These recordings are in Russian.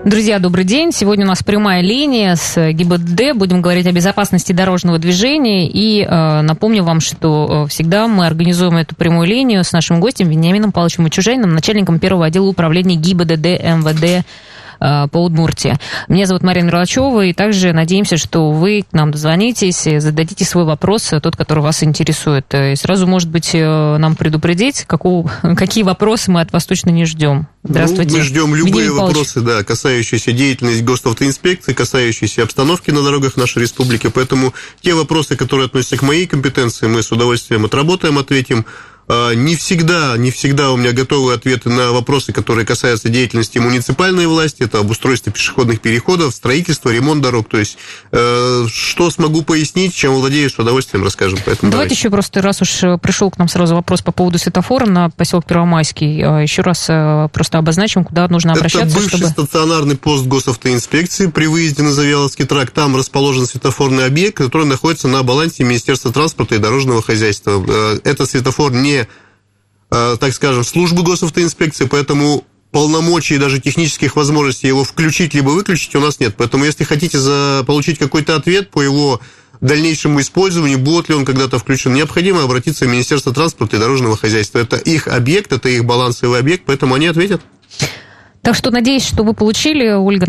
Друзья, добрый день. Сегодня у нас прямая линия с ГИБДД. Будем говорить о безопасности дорожного движения. И напомню вам, что всегда мы организуем эту прямую линию с нашим гостем Вениамином Павловичем Мачужаниным, начальником первого отдела управления ГИБДД МВД по Удмуртии. Меня зовут Марина Мерлачева, и также надеемся, что вы к нам дозвонитесь и зададите свой вопрос, тот, который вас интересует. И сразу, может быть, нам предупредить, какие вопросы мы от вас точно не ждем. Здравствуйте. Мы ждем любые вопросы, касающиеся деятельности госавтоинспекции, касающиеся обстановки на дорогах нашей республики. Поэтому те вопросы, которые относятся к моей компетенции, мы с удовольствием отработаем, ответим. Не всегда у меня готовы ответы на вопросы, которые касаются деятельности муниципальной власти. Это обустройство пешеходных переходов, строительство, ремонт дорог. То есть, что смогу пояснить, чем владею, с удовольствием расскажем. Поэтому давайте еще просто, раз уж пришел к нам сразу вопрос по поводу светофора на поселок Первомайский, еще раз просто обозначим, куда нужно обращаться. Это бывший стационарный пост госавтоинспекции при выезде на Завьяловский тракт. Там расположен светофорный объект, который находится на балансе Министерства транспорта и дорожного хозяйства. Это светофор не, так скажем, службы госавтоинспекции, поэтому полномочий, даже технических возможностей его включить либо выключить у нас нет. Поэтому, если хотите получить какой-то ответ по его дальнейшему использованию, будет ли он когда-то включен, необходимо обратиться в Министерство транспорта и дорожного хозяйства. Это их объект, это их балансовый объект, поэтому они ответят. Так что надеюсь, что вы получили, Ольга,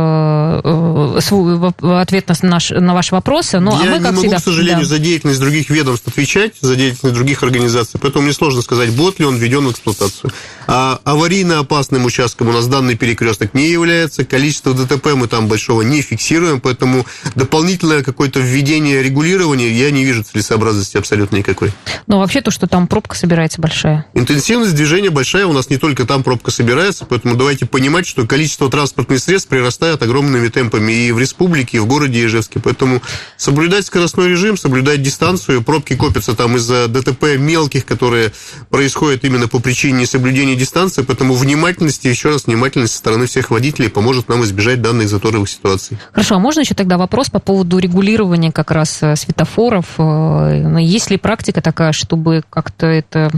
свой ответ на ваши вопросы. Я не могу, к сожалению, за деятельность других ведомств отвечать, за деятельность других организаций, поэтому мне сложно сказать, будет ли он введен в эксплуатацию. А аварийно опасным участком у нас данный перекресток не является, количество ДТП мы там большого не фиксируем, поэтому дополнительное какое-то введение регулирования я не вижу целесообразности абсолютно никакой. Но вообще то, что там пробка собирается большая. Интенсивность движения большая, у нас не только там пробка собирается, поэтому давайте понимать, что количество транспортных средств прирастает огромными темпами и в республике, и в городе Ижевске. Поэтому соблюдать скоростной режим, соблюдать дистанцию. Пробки копятся там из-за ДТП мелких, которые происходят именно по причине несоблюдения дистанции. Поэтому внимательность со стороны всех водителей поможет нам избежать данных заторовых ситуаций. Хорошо, а можно еще тогда вопрос по поводу регулирования как раз светофоров? Есть ли практика такая, чтобы как-то это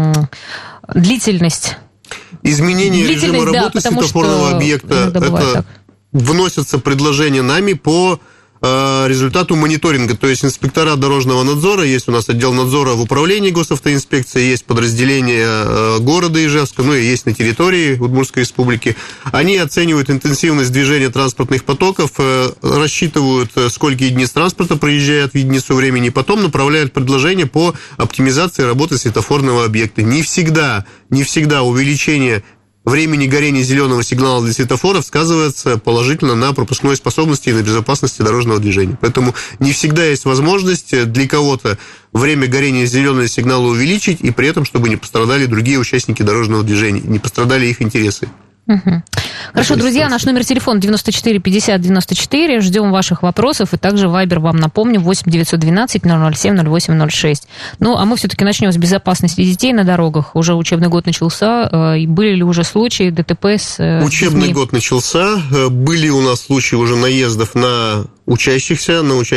длительность... Изменение режима работы светофорного объекта, это вносятся предложения нами по результату мониторинга, то есть инспектора дорожного надзора, есть у нас отдел надзора в управлении госавтоинспекции, есть подразделение города Ижевска, и есть на территории Удмуртской республики. Они оценивают интенсивность движения транспортных потоков, рассчитывают, сколько единиц транспорта проезжает в единицу времени, потом направляют предложения по оптимизации работы светофорного объекта. Не всегда увеличение времени горения зеленого сигнала для светофоров сказывается положительно на пропускной способности и на безопасности дорожного движения. Поэтому не всегда есть возможность для кого-то время горения зеленого сигнала увеличить, и при этом, чтобы не пострадали другие участники дорожного движения, не пострадали их интересы. Угу. Хорошо, друзья, наш номер телефона 94 50 94. Ждем ваших вопросов. И также Вайбер, вам напомню, 8 912 007 08 06. А мы все-таки начнем с безопасности детей на дорогах. Уже учебный год начался. И были ли уже случаи ДТП с Учебный год начался. Были у нас случаи уже наездов на учащихся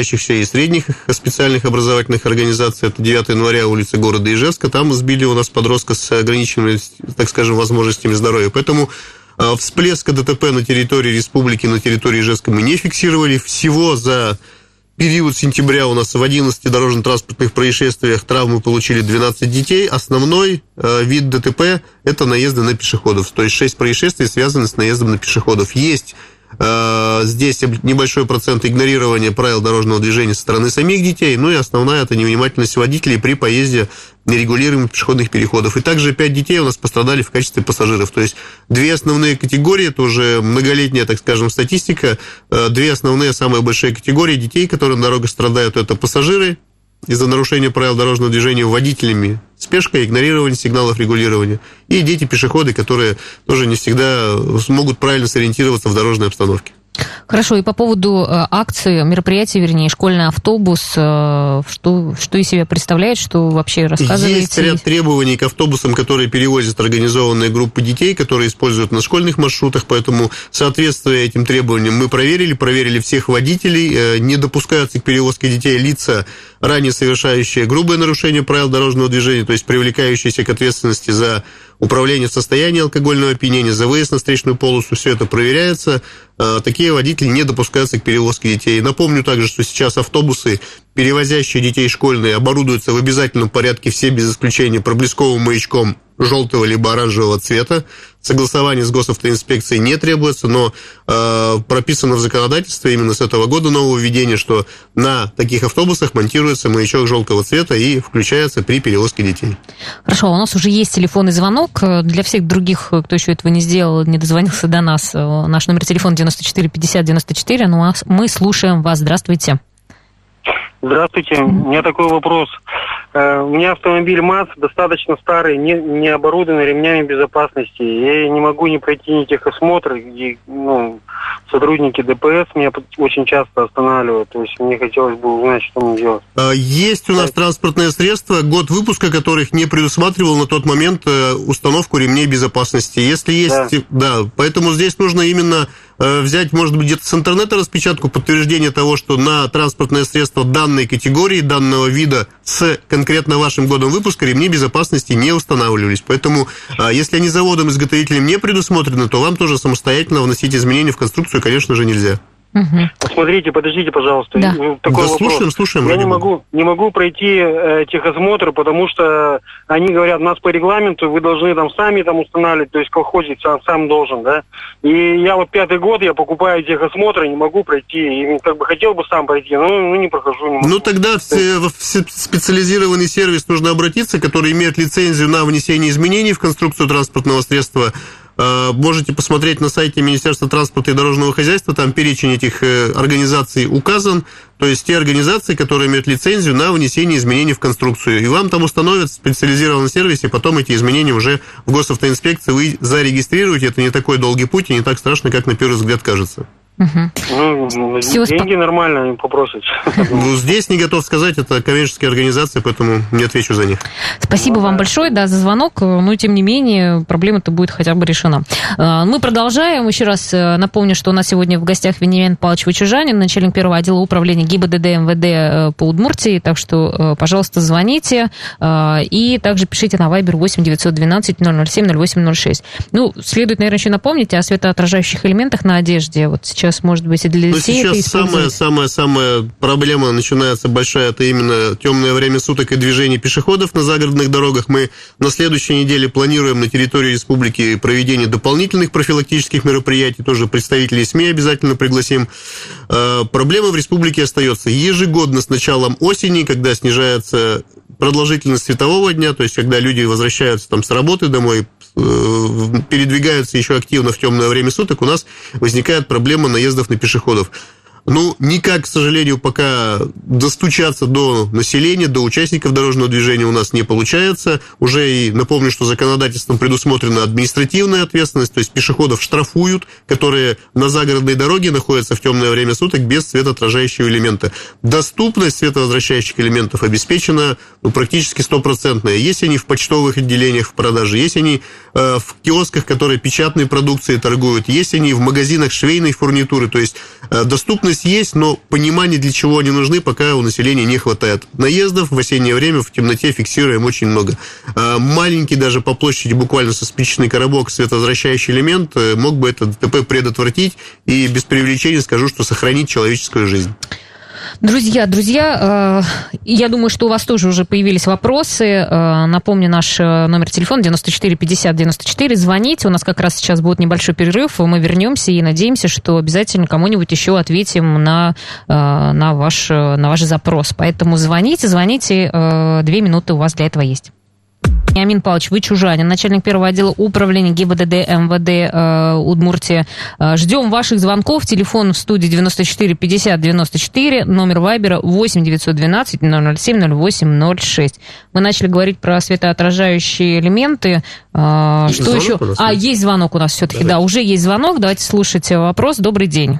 и средних специальных образовательных организаций. Это 9 января, улица города Ижевска. Там сбили у нас подростка с ограниченными, так скажем, возможностями здоровья. Поэтому всплеска ДТП на территории республики, на территории Ижевска мы не фиксировали. Всего за период сентября у нас в 11 дорожно-транспортных происшествиях травмы получили 12 детей. Основной вид ДТП – это наезды на пешеходов. То есть 6 происшествий связаны с наездом на пешеходов. Есть здесь небольшой процент игнорирования правил дорожного движения со стороны самих детей, и основная – это невнимательность водителей при поезде нерегулируемых пешеходных переходов. И также 5 детей у нас пострадали в качестве пассажиров. То есть 2 основные категории, это уже многолетняя, так скажем, статистика, 2 основные, самые большие категории детей, которые на дорогах страдают, это пассажиры из-за нарушения правил дорожного движения водителями, спешка, игнорирование сигналов регулирования, и дети-пешеходы, которые тоже не всегда смогут правильно сориентироваться в дорожной обстановке. Хорошо, и по поводу акции, мероприятия, вернее, школьный автобус, что из себя представляет, что вообще рассказываете? Есть ряд требований к автобусам, которые перевозят организованные группы детей, которые используют на школьных маршрутах, поэтому соответствуя этим требованиям мы проверили всех водителей, не допускаются к перевозке детей лица, ранее совершающие грубое нарушение правил дорожного движения, то есть привлекающиеся к ответственности за управление в состоянии алкогольного опьянения, за выезд на встречную полосу, все это проверяется. Такие водители не допускаются к перевозке детей. Напомню также, что сейчас автобусы, перевозящие детей школьные, оборудуются в обязательном порядке все без исключения проблесковым маячком желтого либо оранжевого цвета. Согласование с госавтоинспекцией не требуется, но прописано в законодательстве именно с этого года нововведение, что на таких автобусах монтируется маячок желтого цвета и включается при перевозке детей. Хорошо, у нас уже есть телефонный звонок. Для всех других, кто еще этого не сделал, не дозвонился до нас, наш номер телефона 94 50 94, но мы слушаем вас. Здравствуйте. Здравствуйте. У меня такой вопрос. У меня автомобиль МАЗ достаточно старый, не оборудованный ремнями безопасности. Я не могу не пройти ни техосмотр, где сотрудники ДПС меня очень часто останавливают. То есть мне хотелось бы узнать, что мне делать. Есть у нас транспортные средства, год выпуска которых не предусматривал на тот момент установку ремней безопасности. Если есть, да, поэтому здесь нужно именно взять, может быть, где-то с интернета распечатку, подтверждение того, что на транспортное средство данной категории, данного вида с конкретно вашим годом выпуска ремни безопасности не устанавливались. Поэтому, если они заводом-изготовителем не предусмотрены, то вам тоже самостоятельно вносить изменения в конструкцию, конечно же, нельзя. Смотрите, подождите, пожалуйста. Да. Такой вопрос. Слушаем. Я не могу пройти техосмотр, потому что они говорят, нас по регламенту вы должны сами устанавливать, то есть колхозник сам должен, да. И я 5-й год, я покупаю техосмотр, и не могу пройти. И хотел бы сам пройти, но не прохожу. Не могу. Тогда в специализированный сервис нужно обратиться, который имеет лицензию на внесение изменений в конструкцию транспортного средства. Можете посмотреть на сайте Министерства транспорта и дорожного хозяйства, там перечень этих организаций указан, то есть те организации, которые имеют лицензию на внесение изменений в конструкцию. И вам там установят в специализированном сервисе, потом эти изменения уже в госавтоинспекции вы зарегистрируете. Это не такой долгий путь и не так страшно, как на первый взгляд кажется. Деньги нормально они попросят. Здесь не готов сказать, это коммерческие организации, поэтому не отвечу за них. Спасибо вам большое, за звонок, но тем не менее проблема-то будет хотя бы решена. Мы продолжаем. Еще раз напомню, что у нас сегодня в гостях Вениамин Павлович Вычужанин, начальник первого отдела управления ГИБДД МВД по Удмуртии, так что, пожалуйста, звоните и также пишите на Viber 8 912 007 0806. Следует, наверное, еще напомнить о светоотражающих элементах на одежде. Вот сейчас, может быть, и для детей это используется. Сейчас самая проблема начинается большая, это именно темное время суток и движение пешеходов на загородных дорогах. Мы на следующей неделе планируем на территории республики проведение дополнительных профилактических мероприятий, тоже представителей СМИ обязательно пригласим. Проблема в республике остается. Ежегодно с началом осени, когда снижается продолжительность светового дня, то есть когда люди возвращаются с работы домой, передвигаются еще активно в темное время суток, у нас возникает проблема наездов на пешеходов. Никак, к сожалению, пока достучаться до населения, до участников дорожного движения у нас не получается. Уже и напомню, что законодательством предусмотрена административная ответственность, то есть пешеходов штрафуют, которые на загородной дороге находятся в темное время суток без светоотражающего элемента. Доступность световозвращающих элементов обеспечена практически 100%. Есть они в почтовых отделениях в продаже, есть они в киосках, которые печатной продукцией торгуют, есть они в магазинах швейной фурнитуры, то есть доступность есть, но понимания, для чего они нужны, пока у населения не хватает. Наездов в осеннее время в темноте фиксируем очень много. Маленький даже по площади, буквально со спичечный коробок, световозвращающий элемент мог бы это ДТП предотвратить, и без преувеличения скажу, что сохранить человеческую жизнь. Друзья, я думаю, что у вас тоже уже появились вопросы. Напомню, наш номер телефона 94 50 94. Звоните, у нас как раз сейчас будет небольшой перерыв, мы вернемся и надеемся, что обязательно кому-нибудь еще ответим на ваш запрос. Поэтому звоните, 2 минуты у вас для этого есть. Вениамин Павлович Вычужанин, начальник первого отдела управления ГИБДД МВД Удмуртии. Ждем ваших звонков. Телефон в студии 94 50 94, номер Вайбера 8 912 007 08 06. Мы начали говорить про светоотражающие элементы. Что еще? Есть звонок у нас все-таки. Да, уже есть звонок. Давайте слушать вопрос. Добрый день.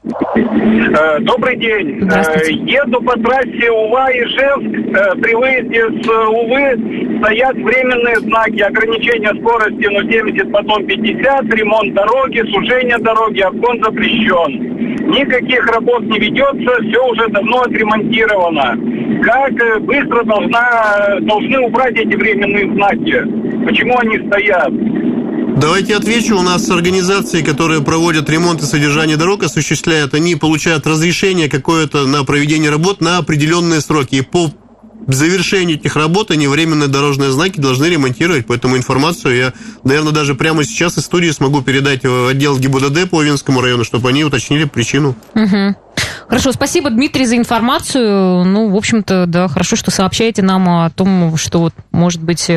Добрый день. Еду по трассе Ува-Ижевск. При выезде с Увы стоят временные знаки ограничения скорости 70, потом 50, ремонт дороги, сужение дороги, обгон запрещен. Никаких работ не ведется, все уже давно отремонтировано. Как быстро должны убрать эти временные знаки? Почему они стоят? Давайте отвечу. У нас организации, которые проводят ремонт и содержание дорог, осуществляют, они получают разрешение какое-то на проведение работ на определенные сроки. И по завершению этих работ они временные дорожные знаки должны ремонтировать. Поэтому информацию я, наверное, даже прямо сейчас из студии смогу передать в отдел ГИБДД по Венскому району, чтобы они уточнили причину. Угу. Хорошо, спасибо, Дмитрий, за информацию. Ну, в общем-то, да, хорошо, что сообщаете нам о том, что, вот, может быть,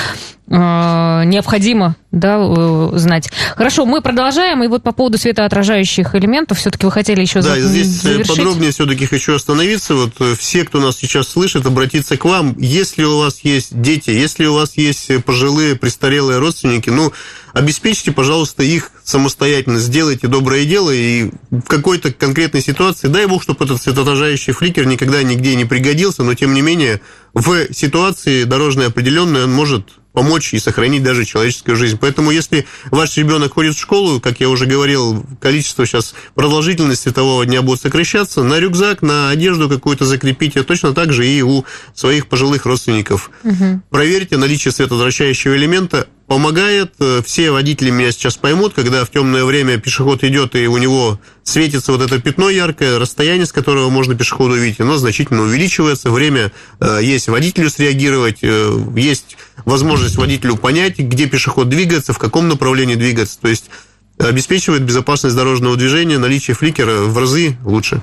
необходимо, да, знать. Хорошо, мы продолжаем. И вот по поводу светоотражающих элементов, все-таки вы хотели еще здесь завершить? Подробнее все-таки хочу остановиться. Вот все, кто нас сейчас слышит, обратиться к вам. Если у вас есть дети, если у вас есть пожилые, престарелые родственники, ну, обеспечьте, пожалуйста, их самостоятельно, сделайте доброе дело, и в какой-то конкретной ситуации, дай бог, чтобы этот светоотражающий фликер никогда нигде не пригодился, но, тем не менее, в ситуации дорожной определенной он может помочь и сохранить даже человеческую жизнь. Поэтому, если ваш ребенок ходит в школу, как я уже говорил, количество сейчас, продолжительность светового дня будет сокращаться, на рюкзак, на одежду какую-то закрепите, точно так же и у своих пожилых родственников. Угу. Проверьте наличие светоотражающего элемента. Помогает. Все водители меня сейчас поймут, когда в темное время пешеход идет, и у него светится вот это пятно яркое, расстояние, с которого можно пешеходу увидеть, оно значительно увеличивается, время есть водителю среагировать, есть возможность водителю понять, где пешеход двигается, в каком направлении двигаться, то есть обеспечивает безопасность дорожного движения, наличие фликера в разы лучше.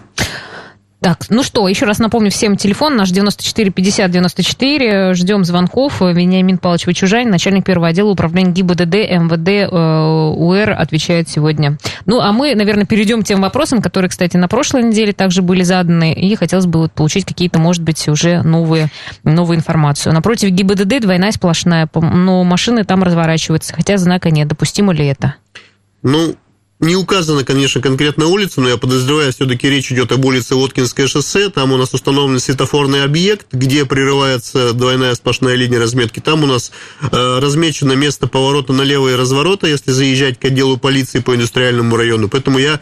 Так, ну что, еще раз напомню всем телефон наш 94 50 94. Ждем звонков. Вениамин Павлович Вычужанин, начальник первого отдела управления ГИБДД МВД УР, отвечает сегодня. Ну, а мы, наверное, перейдем к тем вопросам, которые, кстати, на прошлой неделе также были заданы, и хотелось бы получить какие-то, может быть, уже новую информацию. Напротив ГИБДД двойная сплошная, но машины там разворачиваются, хотя знака нет. Допустимо ли это? Ну, не указана, конечно, конкретная улица, но я подозреваю, все-таки речь идет об улице Воткинское шоссе. Там у нас установлен светофорный объект, где прерывается двойная сплошная линия разметки. Там у нас размечено место поворота налево и разворота, если заезжать к отделу полиции по индустриальному району. Поэтому я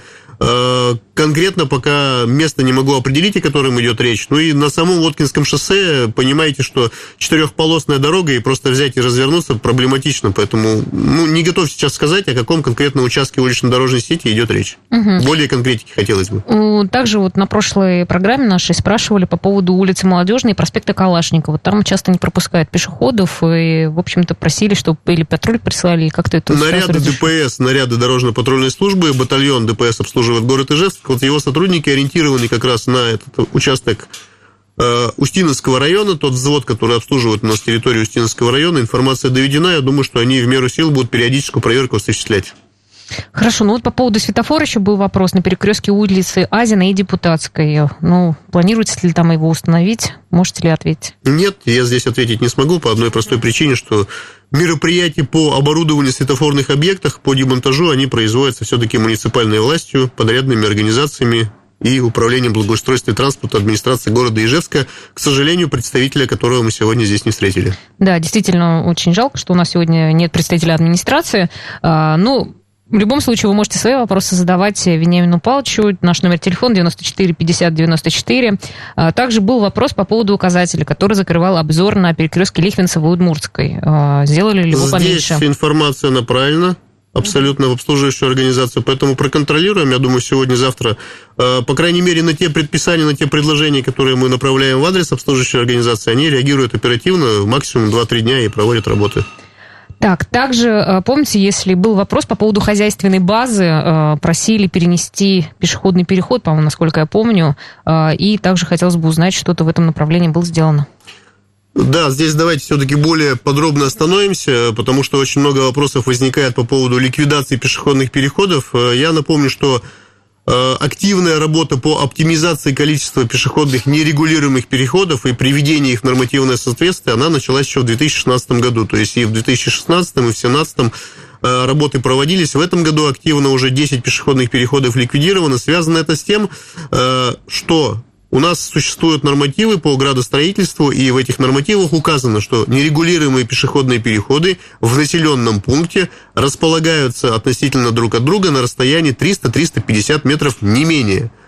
конкретно пока место не могу определить, о котором идет речь. Ну и на самом Воткинском шоссе, понимаете, что четырехполосная дорога, и просто взять и развернуться проблематично. Поэтому не готов сейчас сказать, о каком конкретном участке улично-дорожной сети идет речь. Угу. Более конкретики хотелось бы. Также вот на прошлой программе нашей спрашивали по поводу улицы Молодежной и проспекта Калашникова. Там часто не пропускают пешеходов, и, в общем-то, просили, чтобы или патруль прислали, и как-то это... Наряды ДПС, наряды дорожно-патрульной службы, батальон ДПС обслуживает город Ижевск. Вот его сотрудники ориентированы как раз на этот участок Устиновского района, тот взвод, который обслуживает у нас территорию Устиновского района. Информация доведена, я думаю, что они в меру сил будут периодическую проверку осуществлять. Хорошо, ну вот по поводу светофора еще был вопрос на перекрестке улицы Азина и Депутатской. Ну, планируется ли там его установить? Можете ли ответить? Нет, я здесь ответить не смогу по одной простой причине, что мероприятия по оборудованию светофорных объектов, по демонтажу, они производятся все-таки муниципальной властью, подрядными организациями и управлением благоустройства и транспорта администрации города Ижевска, к сожалению, представителя которого мы сегодня здесь не встретили. Да, действительно, очень жалко, что у нас сегодня нет представителя администрации. В любом случае, вы можете свои вопросы задавать Вениамину Павловичу. Наш номер телефона 94 50 94. Также был вопрос по поводу указателя, который закрывал обзор на перекрестке Лихвинцева и Удмуртской. Сделали ли его поменьше? Здесь информация направлена абсолютно в обслуживающую организацию, поэтому проконтролируем, я думаю, сегодня-завтра, по крайней мере, на те предписания, на те предложения, которые мы направляем в адрес обслуживающей организации, они реагируют оперативно, максимум 2-3 дня и проводят работы. Так, также, помните, если был вопрос по поводу хозяйственной базы, просили перенести пешеходный переход, по-моему, насколько я помню, и также хотелось бы узнать, что-то в этом направлении было сделано. Да, здесь давайте все-таки более подробно остановимся, потому что очень много вопросов возникает по поводу ликвидации пешеходных переходов. Я напомню, что активная работа по оптимизации количества пешеходных нерегулируемых переходов и приведении их в нормативное соответствие, она началась еще в 2016 году. То есть и в 2016, и в 2017 работы проводились. В этом году активно уже 10 пешеходных переходов ликвидировано. Связано это с тем, что у нас существуют нормативы по градостроительству, и в этих нормативах указано, что нерегулируемые пешеходные переходы в населенном пункте располагаются относительно друг от друга на расстоянии 300-350 метров, не менее.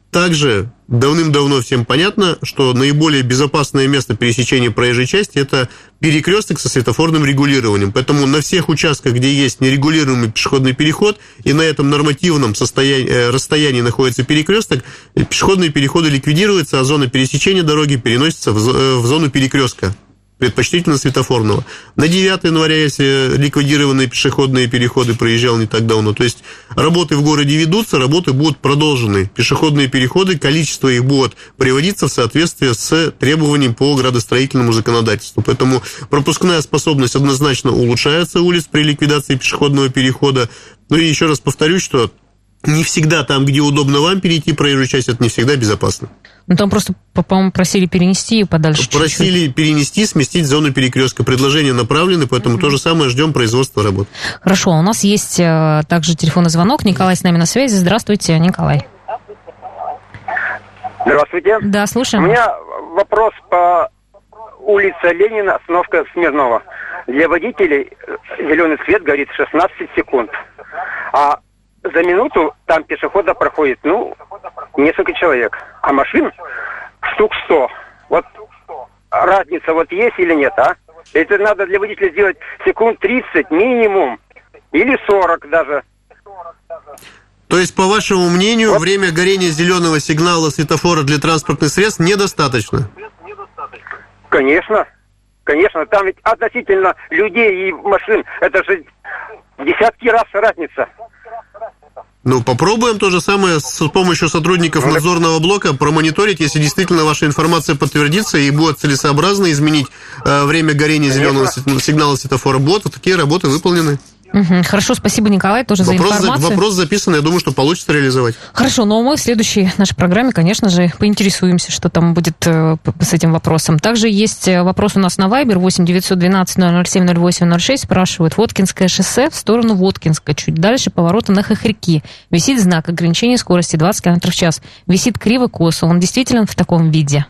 Также давным-давно всем понятно, что наиболее безопасное место пересечения проезжей части – это перекресток со светофорным регулированием. Поэтому на всех участках, где есть нерегулируемый пешеходный переход, и на этом нормативном расстоянии находится перекресток, пешеходные переходы ликвидируются, а зона пересечения дороги переносится в зону перекрестка, предпочтительно светофорного. На 9 января, если ликвидированные пешеходные переходы, проезжал не так давно. То есть работы в городе ведутся, работы будут продолжены. Пешеходные переходы, количество их будет приводиться в соответствии с требованием по градостроительному законодательству. Поэтому пропускная способность однозначно улучшается улиц при ликвидации пешеходного перехода. Ну и еще раз повторюсь, что не всегда там, где удобно вам перейти проезжую часть, это не всегда безопасно. Ну, там просто, по-моему, просили перенести подальше. Просили чуть-чуть перенести, сместить зону перекрестка. Предложения направлены, поэтому то же самое ждем производства работ. Хорошо, у нас есть также телефонный звонок. Николай с нами на связи. Здравствуйте, Николай. Здравствуйте. Да, слушаем. У меня вопрос по улице Ленина, остановка Смирнова. Для водителей зеленый свет горит 16 секунд. А за минуту там пешехода проходит, несколько человек. А машин штук 100. Вот разница вот есть или нет, а? Это надо для водителя сделать секунд 30 минимум. Или 40 даже. То есть, по вашему мнению, время горения зеленого сигнала светофора для транспортных средств недостаточно? Конечно. Конечно. Там ведь относительно людей и машин, это же десятки раз разница. Попробуем то же самое с помощью сотрудников надзорного блока промониторить, если действительно ваша информация подтвердится и будет целесообразно изменить время горения зеленого сигнала светофора. Будут такие работы выполнены. Хорошо, спасибо, Николай, тоже за информацию. Вопрос записан, я думаю, что получится реализовать. Хорошо, но мы в следующей нашей программе, конечно же, поинтересуемся, что там будет с этим вопросом. Также есть вопрос у нас на Viber 8-912-007-08-06. Спрашивают, Воткинское шоссе в сторону Воткинска. Чуть дальше поворота на Хохряки. Висит знак ограничения скорости 20 км в час. Висит криво-косо. Он действительно в таком виде?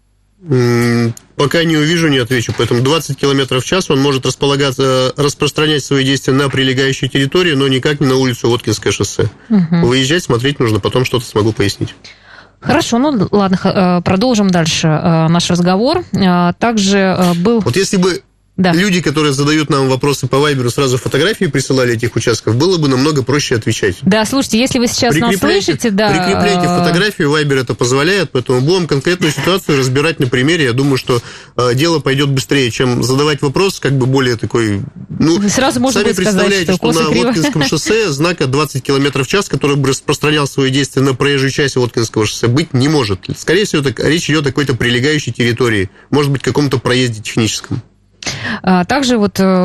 Пока не увижу, не отвечу. Поэтому 20 км в час он может распространять свои действия на прилегающей территории, но никак не на улицу Воткинское шоссе. Выезжать, смотреть нужно, потом что-то смогу пояснить. Хорошо, ладно, продолжим дальше наш разговор. Также был... Вот если бы люди, которые задают нам вопросы по Вайберу, сразу фотографии присылали этих участков, было бы намного проще отвечать. Да, слушайте, если вы сейчас нас слышите... Прикрепляйте фотографию, Вайбер это позволяет, поэтому будем конкретную ситуацию разбирать на примере. Я думаю, что дело пойдет быстрее, чем задавать вопрос, более такой... сразу можно сами представляете, сказать, что на Воткинском шоссе знака 20 км в час, который бы распространял свои действия на проезжую часть Воткинского шоссе, быть не может. Скорее всего, речь идет о какой-то прилегающей территории, может быть, каком-то проезде техническом. Также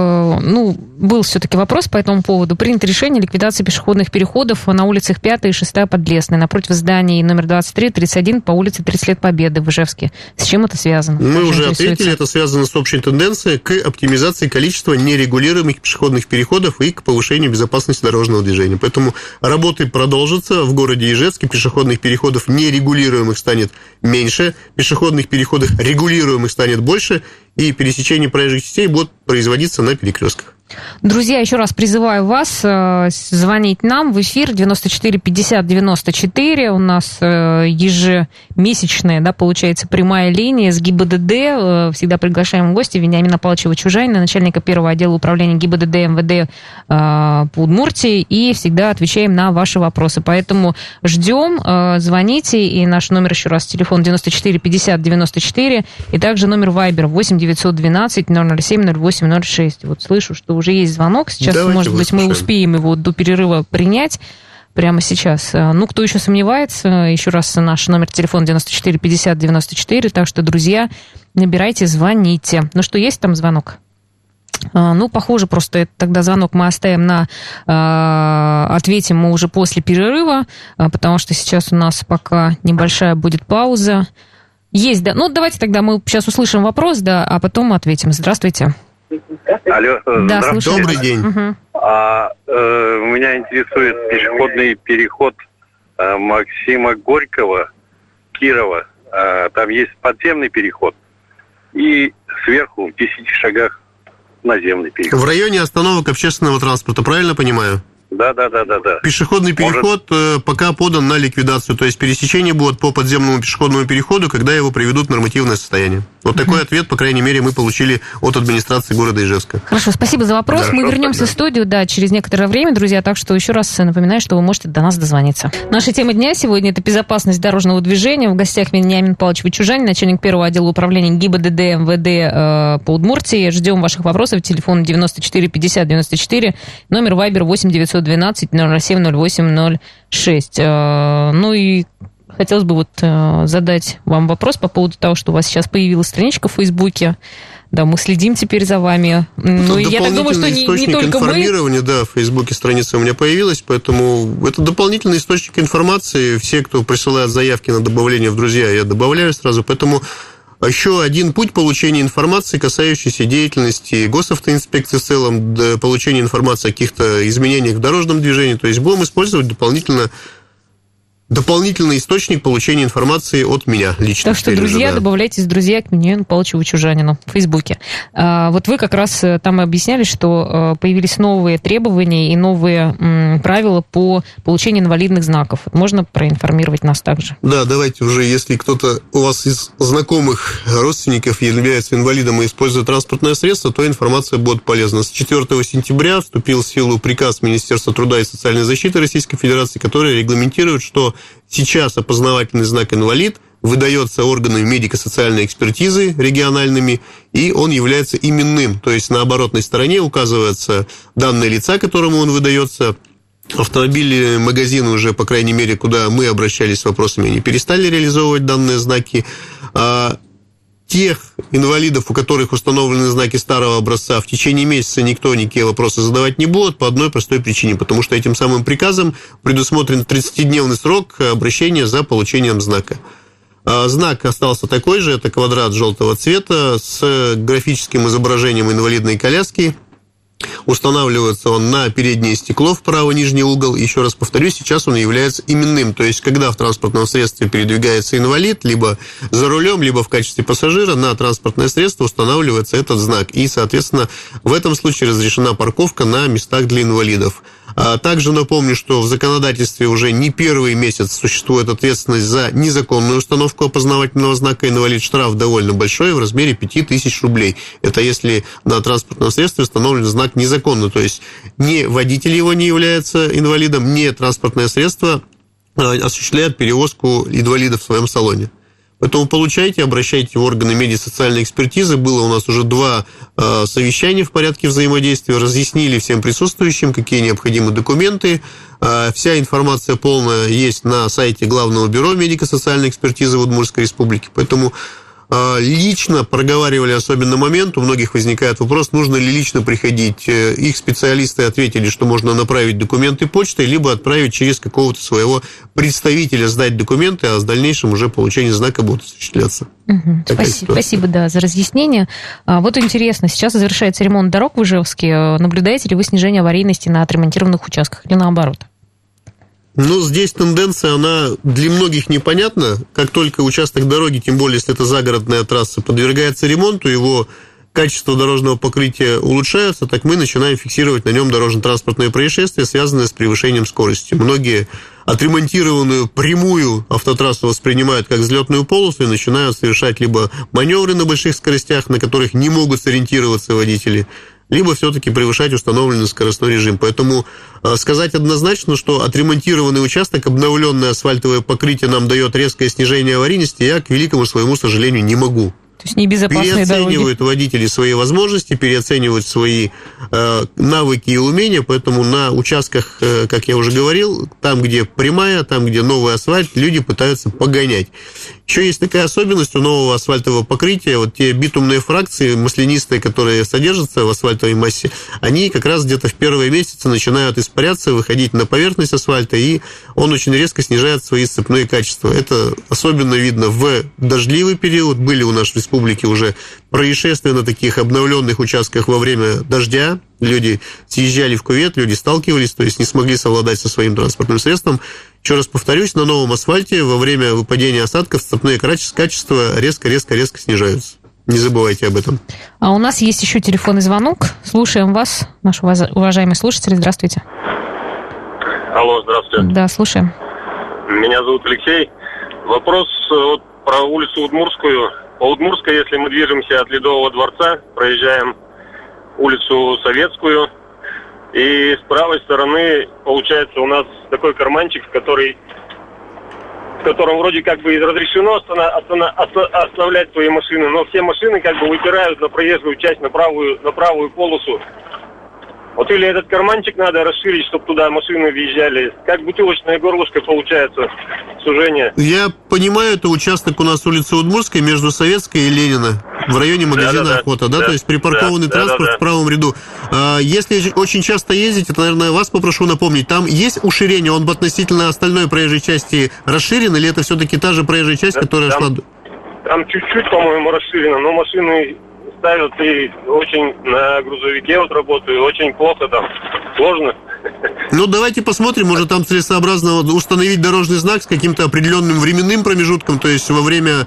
был все-таки вопрос по этому поводу. Принято решение ликвидации пешеходных переходов на улицах 5 и 6 Подлесной, напротив зданий номер 23-31 по улице 30 лет Победы в Ижевске. С чем это связано? Мы уже ответили, это связано с общей тенденцией к оптимизации количества нерегулируемых пешеходных переходов и к повышению безопасности дорожного движения. Поэтому работы продолжатся. В городе Ижевске пешеходных переходов нерегулируемых станет меньше, пешеходных переходов регулируемых станет больше, и пересечение проезжих частей будет производиться на перекрестках. Друзья, еще раз призываю вас звонить нам в эфир 94 50 94. У нас ежемесячная, получается, прямая линия с ГИБДД. Всегда приглашаем в гости Вениамина Павловича Чужанина, начальника первого отдела управления ГИБДД МВД по Удмуртии, и всегда отвечаем на ваши вопросы. Поэтому ждем, звоните, и наш номер еще раз, телефон 94 50 94, и также номер Viber 8 912 007 08 06. Вот слышу, что уже есть звонок. Сейчас, может быть, мы успеем его до перерыва принять прямо сейчас. Кто еще сомневается, еще раз наш номер телефона 94 50 94. Так что, друзья, набирайте, звоните. Что, есть там звонок? Похоже, просто тогда звонок мы оставим ответим мы уже после перерыва, потому что сейчас у нас пока небольшая будет пауза. Есть, да. Давайте тогда мы сейчас услышим вопрос, а потом ответим. Здравствуйте. Алло, да, добрый день. Меня интересует пешеходный переход Максима Горького, Кирова. Там есть подземный переход и сверху в 10 шагах наземный переход. В районе остановок общественного транспорта, правильно понимаю? Да. Пешеходный переход пока подан на ликвидацию, то есть пересечение будет по подземному пешеходному переходу, когда его приведут в нормативное состояние. Вот такой ответ, по крайней мере, мы получили от администрации города Ижевска. Хорошо, спасибо за вопрос. Мы вернемся в студию, через некоторое время, друзья, так что еще раз напоминаю, что вы можете до нас дозвониться. Наша тема дня сегодня – это безопасность дорожного движения. В гостях Вениамин Павлович Вычужанин, начальник первого отдела управления ГИБДД МВД по Удмуртии. Ждем ваших вопросов. Телефон 94 50 94, номер Вайбер 8 912 07 08 06. Ну и хотелось бы задать вам вопрос по поводу того, что у вас сейчас появилась страничка в Фейсбуке. Да, мы следим теперь за вами. Ну, я так думаю, что не только информирования, в Фейсбуке страница у меня появилась, поэтому это дополнительный источник информации. Все, кто присылает заявки на добавление в друзья, я добавляю сразу, поэтому еще один путь получения информации, касающейся деятельности госавтоинспекции в целом, получения информации о каких-то изменениях в дорожном движении, то есть будем использовать дополнительный источник получения информации от меня лично. Так что, друзья, добавляйтесь в друзья к Вениамину Павловичу Вычужанину в Фейсбуке. Вот вы как раз там объясняли, что появились новые требования и новые правила по получению инвалидных знаков. Можно проинформировать нас также? Да, давайте уже, если кто-то у вас из знакомых родственников является инвалидом и использует транспортное средство, то информация будет полезна. С 4 сентября вступил в силу приказ Министерства труда и социальной защиты Российской Федерации, который регламентирует, что сейчас опознавательный знак «инвалид» выдается органами медико-социальной экспертизы региональными, и он является именным. То есть на оборотной стороне указываются данные лица, которому он выдается. Автомобили, магазины уже, по крайней мере, куда мы обращались с вопросами, они перестали реализовывать данные знаки. Тех инвалидов, у которых установлены знаки старого образца, в течение месяца никто никакие вопросы задавать не будет по одной простой причине, потому что этим самым приказом предусмотрен 30-дневный срок обращения за получением знака. Знак остался такой же, это квадрат желтого цвета с графическим изображением инвалидной коляски. Устанавливается он на переднее стекло в правый нижний угол. Еще раз повторюсь, сейчас он является именным. То есть, когда в транспортном средстве передвигается инвалид, либо за рулем, либо в качестве пассажира, на транспортное средство устанавливается этот знак. И, соответственно, в этом случае разрешена парковка на местах для инвалидов. Также напомню, что в законодательстве уже не первый месяц существует ответственность за незаконную установку опознавательного знака «инвалид». Штраф довольно большой, в размере 5000 рублей. Это если на транспортном средстве установлен знак незаконно, то есть ни водитель его не является инвалидом, ни транспортное средство осуществляет перевозку инвалида в своем салоне. Поэтому получайте, обращайте в органы медико-социальной экспертизы. Было у нас уже 2 совещания в порядке взаимодействия. Разъяснили всем присутствующим, какие необходимы документы. Вся информация полная есть на сайте Главного бюро медико-социальной экспертизы в Удмуртской республике. Поэтому лично проговаривали особенно момент, у многих возникает вопрос, нужно ли лично приходить. Их специалисты ответили, что можно направить документы почтой, либо отправить через какого-то своего представителя, сдать документы, а в дальнейшем уже получение знака будет осуществляться. Спасибо, за разъяснение. Вот интересно, сейчас завершается ремонт дорог в Ижевске. Наблюдаете ли вы снижение аварийности на отремонтированных участках или наоборот? Здесь тенденция, она для многих непонятна. Как только участок дороги, тем более, если это загородная трасса, подвергается ремонту, его качество дорожного покрытия улучшается, так мы начинаем фиксировать на нем дорожно-транспортные происшествия, связанные с превышением скорости. Многие отремонтированную прямую автотрассу воспринимают как взлетную полосу и начинают совершать либо маневры на больших скоростях, на которых не могут сориентироваться водители, либо все-таки превышать установленный скоростной режим. Поэтому сказать однозначно, что отремонтированный участок, обновленное асфальтовое покрытие нам дает резкое снижение аварийности, я, к великому своему сожалению, не могу. То есть небезопасные переоценивают дороги. Водители свои возможности, переоценивают свои навыки и умения, поэтому на участках, как я уже говорил, там, где прямая, там, где новый асфальт, люди пытаются погонять. Еще есть такая особенность у нового асфальтового покрытия, вот те битумные фракции маслянистые, которые содержатся в асфальтовой массе, они как раз где-то в первые месяцы начинают испаряться, выходить на поверхность асфальта, и он очень резко снижает свои сцепные качества. Это особенно видно в дождливый период. Были у нас в республике уже происшествия на таких обновленных участках во время дождя. Люди съезжали в кювет, люди сталкивались, то есть не смогли совладать со своим транспортным средством. Еще раз повторюсь, на новом асфальте во время выпадения осадков сцепные качества резко снижаются. Не забывайте об этом. А у нас есть еще телефонный звонок. Слушаем вас, наш уважаемый слушатель. Здравствуйте. Алло, здравствуйте. Да, слушаем. Меня зовут Алексей. Вопрос вот про улицу Удмуртскую. По Удмуртской, если мы движемся от Ледового дворца, проезжаем улицу Советскую, и с правой стороны получается у нас такой карманчик, в котором вроде как бы разрешено оставлять свои машины, но все машины как бы выпирают на проезжую часть, на правую полосу. Вот или этот карманчик надо расширить, чтобы туда машины въезжали. Как бутылочное горлышко получается сужение. Я понимаю, это участок у нас улицы Удмуртской между Советской и Ленина, в районе магазина «Охота», да? То есть припаркованный транспорт в правом ряду. Если очень часто ездите, то, наверное, вас попрошу напомнить, там есть уширение, он относительно остальной проезжей части расширен, или это все-таки та же проезжая часть, которая шла... Там чуть-чуть, по-моему, расширено, но машины ставят и очень на грузовике вот работаю, очень плохо там, сложно. Ну, давайте посмотрим, может, там целесообразно установить дорожный знак с каким-то определенным временным промежутком, то есть во время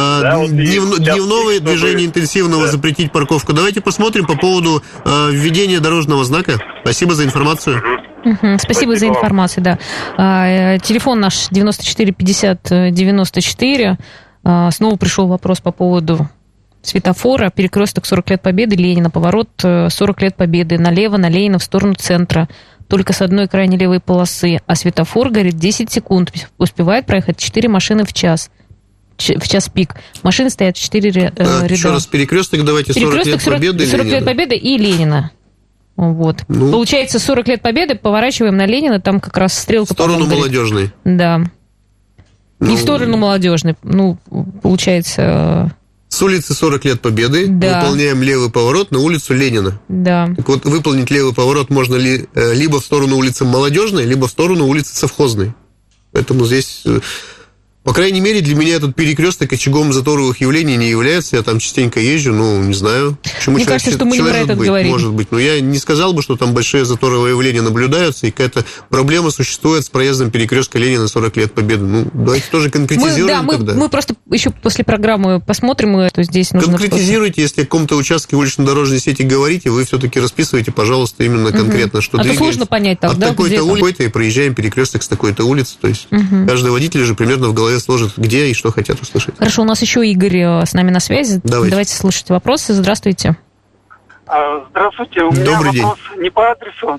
дневного движения интенсивного запретить парковку. Давайте посмотрим по поводу введения дорожного знака. Спасибо за информацию. Спасибо за информацию, да. Телефон наш 94 50 94. Снова пришел вопрос по поводу светофора. Перекресток 40 лет Победы, Ленина. Поворот 40 лет Победы. Налево, на Ленина, в сторону центра. Только с одной крайней левой полосы. А светофор горит 10 секунд. Успевает проехать 4 машины в час. В час пик. Машины стоят в 4 ряда. Еще раз, перекресток давайте 40 лет Победы. 40 лет Победы и Ленина. Вот. Ну, получается, 40 лет Победы, поворачиваем на Ленина, там как раз стрелка... В сторону Молодежной. Да. Не в сторону Молодежной. Ну, получается... С улицы 40 лет Победы выполняем левый поворот на улицу Ленина. Да. Так вот, выполнить левый поворот можно либо в сторону улицы Молодежной, либо в сторону улицы Совхозной. Поэтому здесь... По крайней мере, для меня этот перекресток очагом заторовых явлений не является. Я там частенько езжу, не знаю. Мне кажется, что мы не про это говорим. Может быть, но я не сказал бы, что там большие заторовые явления наблюдаются, и какая-то проблема существует с проездом перекрестка Ленина 40 лет Победы. Давайте тоже конкретизируем тогда. Мы просто еще после программы посмотрим, что здесь нужно... Конкретизируйте, если о каком-то участке улично-дорожной сети говорите, вы все-таки расписываете, пожалуйста, именно конкретно, что двигаетесь. Это сложно понять так, от такой-то улицы и проезжаем перекресток с такой-то улицы. То есть каждый водитель же примерно в голове сложит, где и что хотят услышать. Хорошо, у нас еще Игорь с нами на связи. Давайте слушать вопросы. Здравствуйте. Здравствуйте. У меня вопрос не по адресу,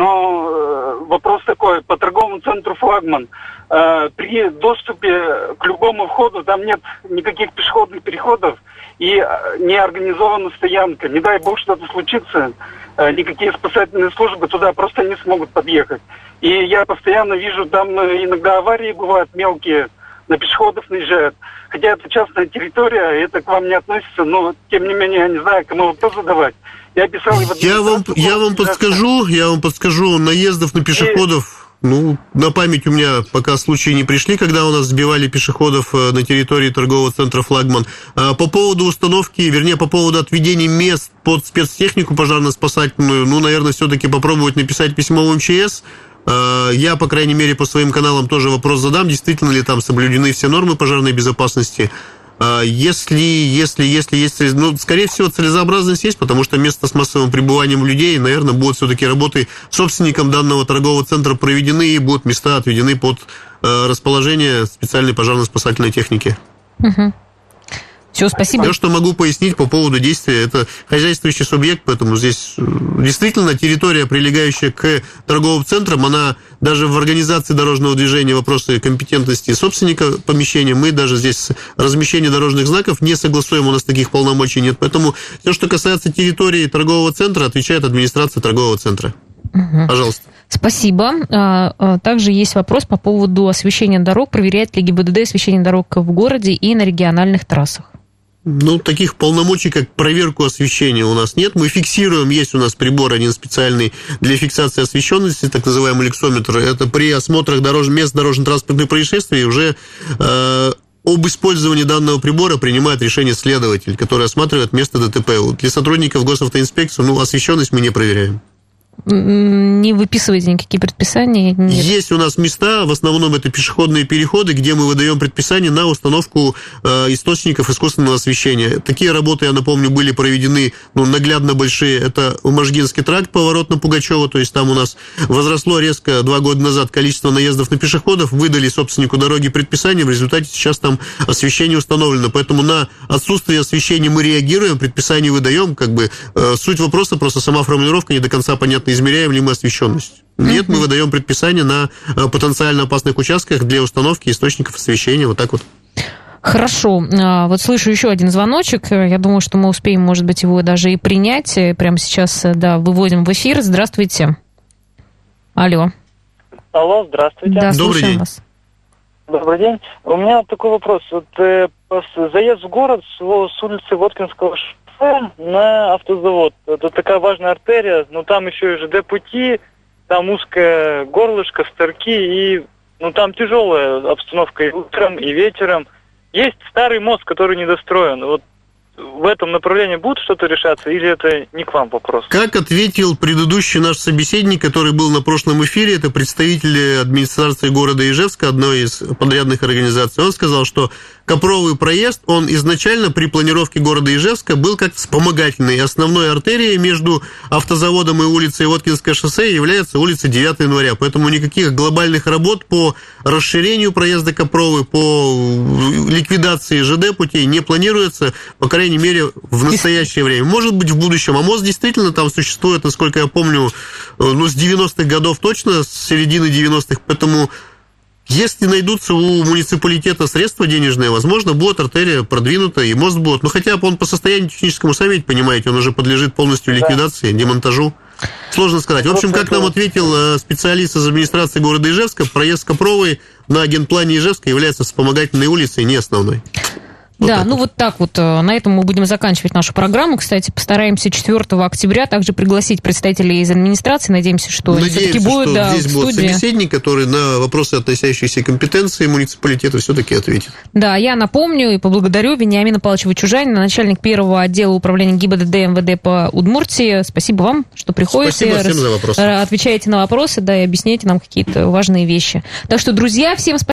но вопрос такой. По торговому центру «Флагман». При доступе к любому входу там нет никаких пешеходных переходов и не организована стоянка. Не дай бог что-то случится, никакие спасательные службы туда просто не смогут подъехать. И я постоянно вижу, там иногда аварии бывают мелкие, на пешеходов наезжают. Хотя это частная территория, это к вам не относится, но тем не менее я не знаю, кому вопрос задавать. Я писал... Я вам подскажу, наездов на пешеходов, на память у меня пока случаи не пришли, когда у нас сбивали пешеходов на территории торгового центра «Флагман». По поводу установки, по поводу отведения мест под спецтехнику пожарно-спасательную, наверное, все-таки попробовать написать письмо в МЧС. Я, по крайней мере, по своим каналам тоже вопрос задам, действительно ли там соблюдены все нормы пожарной безопасности. Если есть, скорее всего, целесообразность есть, потому что место с массовым пребыванием людей, наверное, будут все-таки работы собственником данного торгового центра проведены, и будут места отведены под расположение специальной пожарно-спасательной техники. Все, спасибо. Все, что могу пояснить по поводу действия, это хозяйствующий субъект, поэтому здесь действительно территория, прилегающая к торговым центрам, она даже в организации дорожного движения, вопросы компетентности собственника помещения, мы даже здесь размещение дорожных знаков не согласуем, у нас таких полномочий нет. Поэтому все, что касается территории торгового центра, отвечает администрация торгового центра. Пожалуйста. Спасибо. Также есть вопрос по поводу освещения дорог. Проверяет ли ГИБДД освещение дорог в городе и на региональных трассах? Таких полномочий, как проверку освещения, у нас нет. Мы фиксируем, есть у нас прибор один специальный для фиксации освещенности, так называемый люксометр. Это при осмотрах мест дорожно-транспортных происшествий уже об использовании данного прибора принимает решение следователь, который осматривает место ДТП. Для сотрудников госавтоинспекции, освещенность мы не проверяем. не выписываете никакие предписания? Нет. Есть у нас места, в основном это пешеходные переходы, где мы выдаем предписание на установку источников искусственного освещения. Такие работы, я напомню, были проведены наглядно большие. Это Можгинский тракт, поворот на Пугачева, то есть там у нас возросло резко 2 года назад количество наездов на пешеходов, выдали собственнику дороги предписание, в результате сейчас там освещение установлено. Поэтому на отсутствие освещения мы реагируем, предписание выдаем. Суть вопроса, просто сама формулировка не до конца понятна, измеряем ли мы освещенность. Нет, мы выдаем предписание на потенциально опасных участках для установки источников освещения, вот так вот. Хорошо. Вот слышу еще один звоночек. Я думаю, что мы успеем, может быть, его даже и принять. Прямо сейчас, выводим в эфир. Здравствуйте. Алло. Алло, здравствуйте. Да, добрый день. Вас. Добрый день. У меня такой вопрос. Заезд в город с улицы Воткинского шоссе на автозавод. Это такая важная артерия, но там еще и ЖД-пути, там узкое горлышко, старки, и там тяжелая обстановка и утром, и вечером. Есть старый мост, который недостроен. Вот в этом направлении будет что-то решаться, или это не к вам вопрос? Как ответил предыдущий наш собеседник, который был на прошлом эфире, это представитель администрации города Ижевска, одной из подрядных организаций, он сказал, что Копровый проезд, он изначально при планировке города Ижевска был как вспомогательный. Основной артерией между автозаводом и улицей Воткинское шоссе является улица 9 января. Поэтому никаких глобальных работ по расширению проезда Копровой, по ликвидации ЖД-путей не планируется, по крайней мере, в настоящее время. Может быть, в будущем. А мост действительно там существует, насколько я помню, с 90-х годов точно, с середины 90-х. Поэтому, если найдутся у муниципалитета средства денежные, возможно, будет артерия продвинута, и мост будет. Хотя бы он по состоянию техническому, сами ведь понимаете, он уже подлежит полностью ликвидации, демонтажу. Сложно сказать. В общем, как нам ответил специалист из администрации города Ижевска, проезд Копровой на генплане Ижевска является вспомогательной улицей, не основной. Вот так вот. На этом мы будем заканчивать нашу программу. Кстати, постараемся 4 октября также пригласить представителей из администрации. Надеемся, что они все-таки будут здесь в будет студии. Собеседник, который на вопросы, относящиеся к компетенции муниципалитета, все-таки ответит. Да, я напомню и поблагодарю Вениамина Павловича Чужанина, начальник 1-го отдела управления ГИБДД МВД по Удмуртии. Спасибо вам, что приходите. Спасибо всем за вопросы. Отвечаете на вопросы, и объясняете нам какие-то важные вещи. Так что, друзья, всем спасибо.